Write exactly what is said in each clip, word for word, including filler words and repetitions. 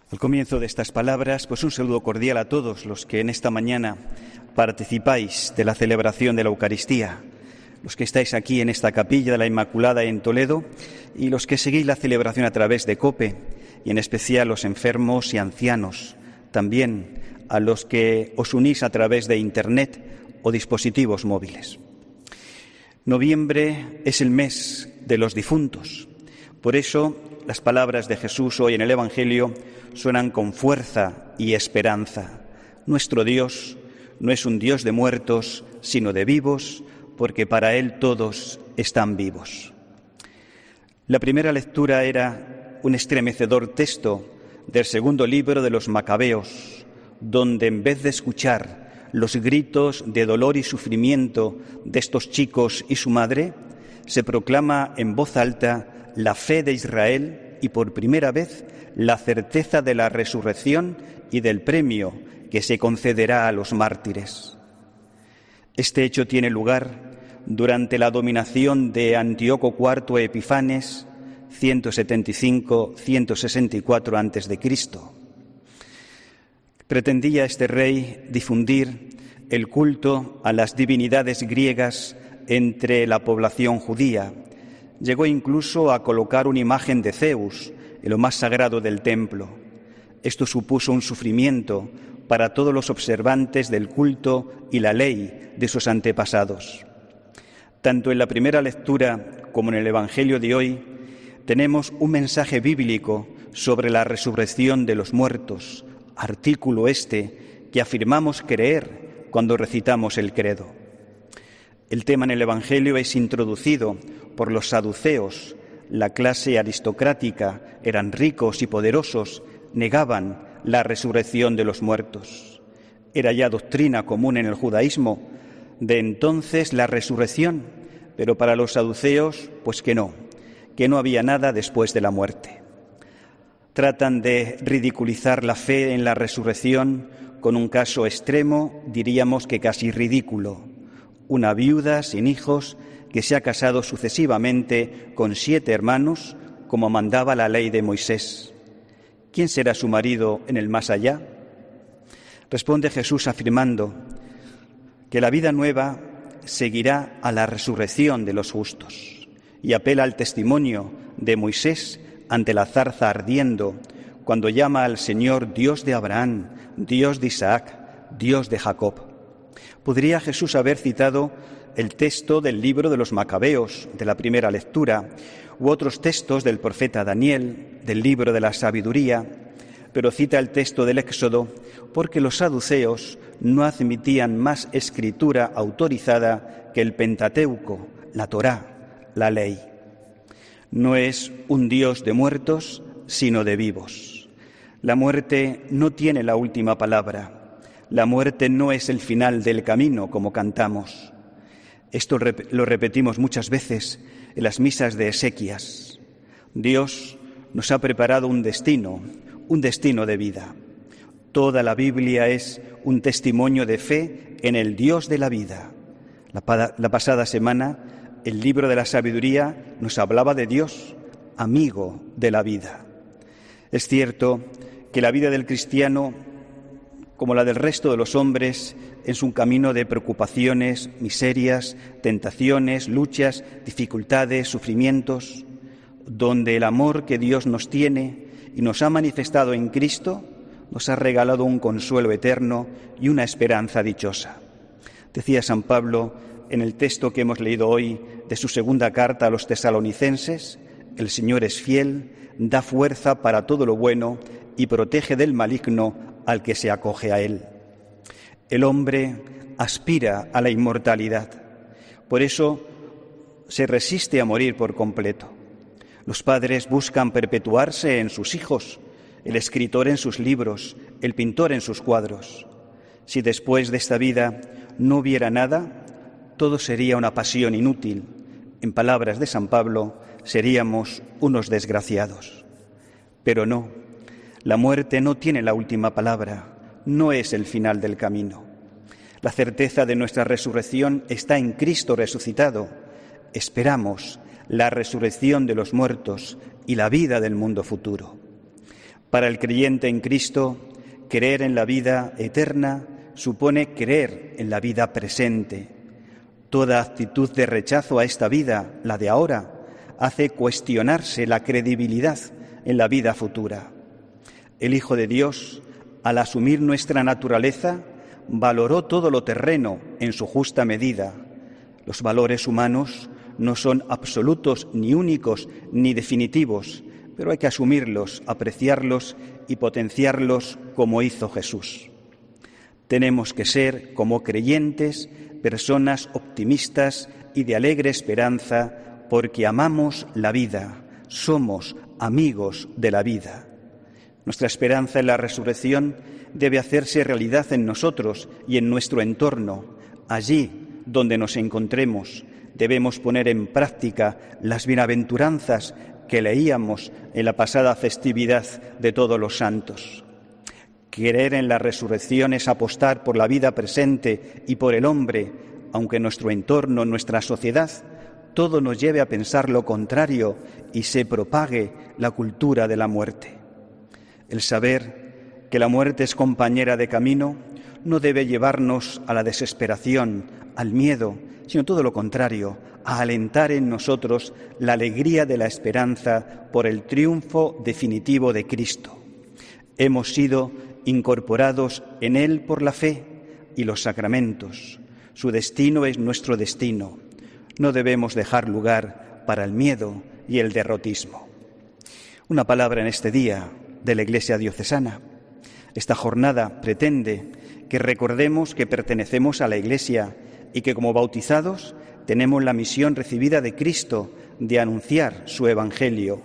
Al comienzo de estas palabras, pues un saludo cordial a todos los que en esta mañana participáis de la celebración de la Eucaristía, los que estáis aquí en esta capilla de la Inmaculada en Toledo y los que seguís la celebración a través de COPE, y en especial los enfermos y ancianos, también a los que os unís a través de Internet o dispositivos móviles. Noviembre es el mes de los difuntos. Por eso las palabras de Jesús hoy en el Evangelio suenan con fuerza y esperanza. Nuestro Dios no es un Dios de muertos, sino de vivos, porque para Él todos están vivos. La primera lectura era un estremecedor texto del segundo libro de los Macabeos, donde en vez de escuchar los gritos de dolor y sufrimiento de estos chicos y su madre, se proclama en voz alta la fe de Israel y por primera vez la certeza de la resurrección y del premio que se concederá a los mártires. Este hecho tiene lugar durante la dominación de Antíoco cuarto Epifanes, ciento setenta y cinco a ciento sesenta y cuatro antes de Cristo. Pretendía este rey difundir el culto a las divinidades griegas entre la población judía. Llegó incluso a colocar una imagen de Zeus en lo más sagrado del templo. Esto supuso un sufrimiento para todos los observantes del culto y la ley de sus antepasados. Tanto en la primera lectura como en el Evangelio de hoy tenemos un mensaje bíblico sobre la resurrección de los muertos, artículo este que afirmamos creer cuando recitamos el credo. El tema en el Evangelio es introducido por los saduceos. La clase aristocrática, eran ricos y poderosos, negaban la resurrección de los muertos. Era ya doctrina común en el judaísmo de entonces la resurrección, pero para los saduceos, pues que no, que no había nada después de la muerte. Tratan de ridiculizar la fe en la resurrección con un caso extremo, diríamos que casi ridículo. Una viuda sin hijos que se ha casado sucesivamente con siete hermanos, como mandaba la ley de Moisés. ¿Quién será su marido en el más allá? Responde Jesús afirmando que la vida nueva seguirá a la resurrección de los justos y apela al testimonio de Moisés ante la zarza ardiendo, cuando llama al Señor Dios de Abraham, Dios de Isaac, Dios de Jacob. Podría Jesús haber citado el texto del libro de los Macabeos, de la primera lectura, u otros textos del profeta Daniel, del libro de la sabiduría, pero cita el texto del Éxodo porque los saduceos no admitían más escritura autorizada que el Pentateuco, la Torá, la ley. No es un Dios de muertos, sino de vivos. La muerte no tiene la última palabra. La muerte no es el final del camino, como cantamos. Esto lo repetimos muchas veces en las misas de exequias. Dios nos ha preparado un destino, un destino de vida. Toda la Biblia es un testimonio de fe en el Dios de la vida. La, la pasada semana, el libro de la sabiduría nos hablaba de Dios, amigo de la vida. Es cierto que la vida del cristiano, como la del resto de los hombres, es un camino de preocupaciones, miserias, tentaciones, luchas, dificultades, sufrimientos, donde el amor que Dios nos tiene y nos ha manifestado en Cristo nos ha regalado un consuelo eterno y una esperanza dichosa. Decía San Pablo en el texto que hemos leído hoy de su segunda carta a los tesalonicenses: el Señor es fiel, da fuerza para todo lo bueno y protege del maligno al que se acoge a Él. El hombre aspira a la inmortalidad, por eso se resiste a morir por completo. Los padres buscan perpetuarse en sus hijos, el escritor en sus libros, el pintor en sus cuadros. Si después de esta vida no hubiera nada, todo sería una pasión inútil. En palabras de San Pablo, seríamos unos desgraciados. Pero no, la muerte no tiene la última palabra. No es el final del camino. La certeza de nuestra resurrección está en Cristo resucitado. Esperamos la resurrección de los muertos y la vida del mundo futuro. Para el creyente en Cristo, creer en la vida eterna supone creer en la vida presente. Toda actitud de rechazo a esta vida, la de ahora, hace cuestionarse la credibilidad en la vida futura. El Hijo de Dios, al asumir nuestra naturaleza, valoró todo lo terreno en su justa medida. Los valores humanos no son absolutos, ni únicos, ni definitivos, pero hay que asumirlos, apreciarlos y potenciarlos como hizo Jesús. Tenemos que ser, como creyentes, personas optimistas y de alegre esperanza, porque amamos la vida, somos amigos de la vida. Nuestra esperanza en la resurrección debe hacerse realidad en nosotros y en nuestro entorno. Allí donde nos encontremos, debemos poner en práctica las bienaventuranzas que leíamos en la pasada festividad de Todos los Santos. Creer en la resurrección es apostar por la vida presente y por el hombre, aunque nuestro entorno, nuestra sociedad, todo nos lleve a pensar lo contrario y se propague la cultura de la muerte. El saber que la muerte es compañera de camino no debe llevarnos a la desesperación, al miedo, sino todo lo contrario, a alentar en nosotros la alegría de la esperanza por el triunfo definitivo de Cristo. Hemos sido incorporados en Él por la fe y los sacramentos. Su destino es nuestro destino. No debemos dejar lugar para el miedo y el derrotismo. Una palabra en este día de la Iglesia diocesana. Esta jornada pretende que recordemos que pertenecemos a la Iglesia y que como bautizados tenemos la misión recibida de Cristo de anunciar su Evangelio.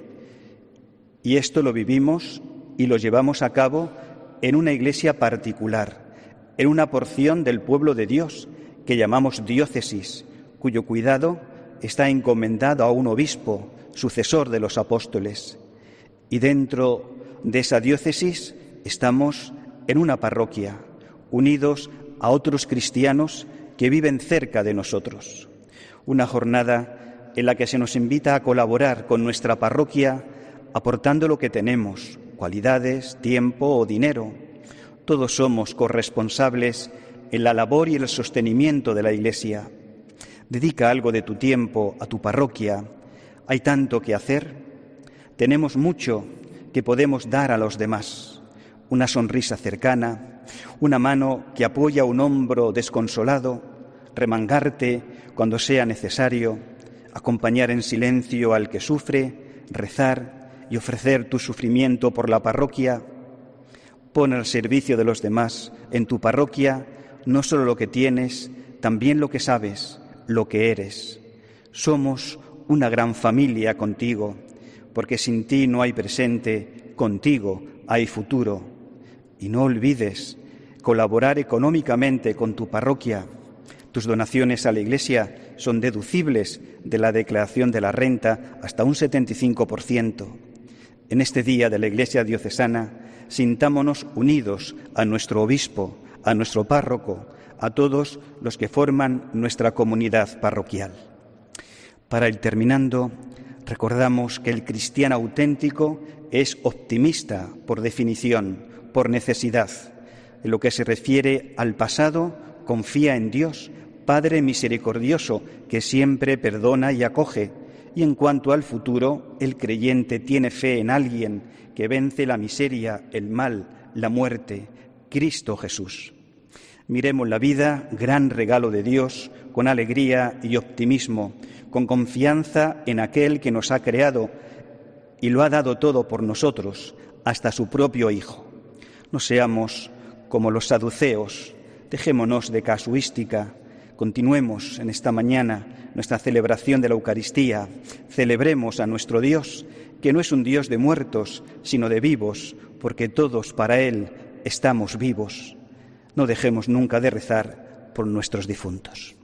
Y esto lo vivimos y lo llevamos a cabo en una iglesia particular, en una porción del pueblo de Dios que llamamos diócesis, cuyo cuidado está encomendado a un obispo, sucesor de los apóstoles. Y dentro de esa diócesis estamos en una parroquia, unidos a otros cristianos que viven cerca de nosotros. Una jornada en la que se nos invita a colaborar con nuestra parroquia aportando lo que tenemos, cualidades, tiempo o dinero. Todos somos corresponsables en la labor y el sostenimiento de la Iglesia. Dedica algo de tu tiempo a tu parroquia. Hay tanto que hacer. Tenemos mucho que podemos dar a los demás. Una sonrisa cercana, una mano que apoya un hombro desconsolado, remangarte cuando sea necesario, acompañar en silencio al que sufre, rezar y ofrecer tu sufrimiento por la parroquia. Pon al servicio de los demás en tu parroquia no solo lo que tienes, también lo que sabes, lo que eres. Somos una gran familia contigo, porque sin ti no hay presente, contigo hay futuro. Y no olvides colaborar económicamente con tu parroquia. Tus donaciones a la Iglesia son deducibles de la declaración de la renta hasta un setenta y cinco por ciento. En este día de la Iglesia diocesana, sintámonos unidos a nuestro obispo, a nuestro párroco, a todos los que forman nuestra comunidad parroquial. Para ir terminando, recordamos que el cristiano auténtico es optimista por definición, por necesidad. En lo que se refiere al pasado, confía en Dios, Padre misericordioso, que siempre perdona y acoge. Y en cuanto al futuro, el creyente tiene fe en alguien que vence la miseria, el mal, la muerte, Cristo Jesús. Miremos la vida, gran regalo de Dios, con alegría y optimismo, con confianza en aquel que nos ha creado y lo ha dado todo por nosotros, hasta su propio Hijo. No seamos como los saduceos, dejémonos de casuística, continuemos en esta mañana nuestra celebración de la Eucaristía, celebremos a nuestro Dios, que no es un Dios de muertos, sino de vivos, porque todos para Él estamos vivos. No dejemos nunca de rezar por nuestros difuntos.